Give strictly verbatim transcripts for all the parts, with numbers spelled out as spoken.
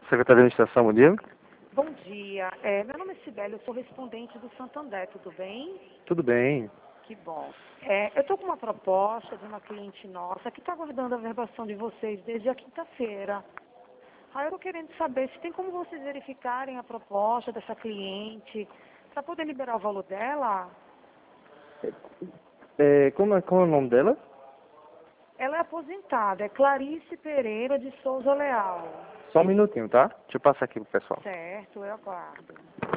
Secretaria de Administração, bom dia. Bom dia. É, meu nome é Sibeli, eu sou respondente do Santander, tudo bem? Tudo bem. Que bom. É, eu estou com uma proposta de uma cliente nossa que está aguardando a verbação de vocês desde a quinta-feira. Aí eu estou querendo saber se tem como vocês verificarem a proposta dessa cliente para poder liberar o valor dela. É, como, é, como é o nome dela? Ela é aposentada, é Clarice Pereira de Souza Leal. Só um minutinho, tá? Deixa eu passar aqui pro pessoal. Certo, eu aguardo.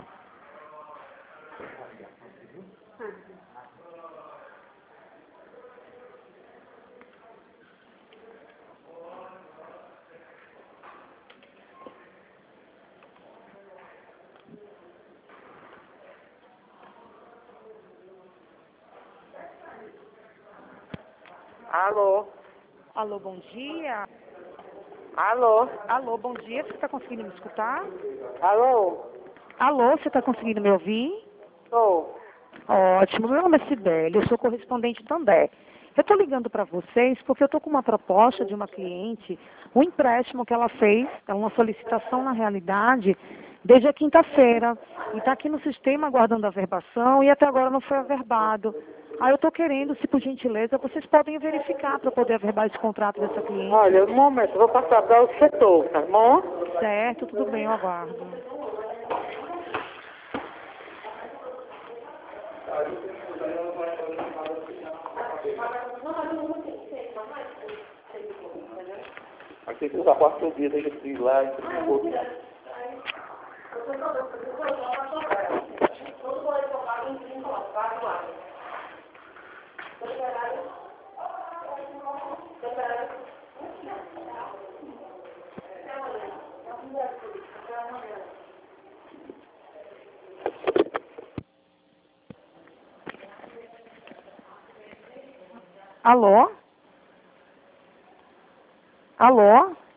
Alô? Alô, bom dia. Alô? Alô, bom dia. Você está conseguindo me escutar? Alô? Alô, você está conseguindo me ouvir? Tô. Ótimo. Meu nome é Sibeli, eu sou correspondente também. Eu estou ligando para vocês porque eu estou com uma proposta de uma cliente, um empréstimo que ela fez, é uma solicitação na realidade, desde a quinta-feira. E está aqui no sistema aguardando a verbação e até agora não foi averbado. Aí eu estou querendo, se por gentileza, vocês podem verificar para poder averbar esse contrato dessa cliente. Olha, um momento, eu vou passar para o setor, tá bom? Certo, tudo bem, eu aguardo. Aqui tem os quatro dias, tem que ir lá e tudo. Alô? Alô?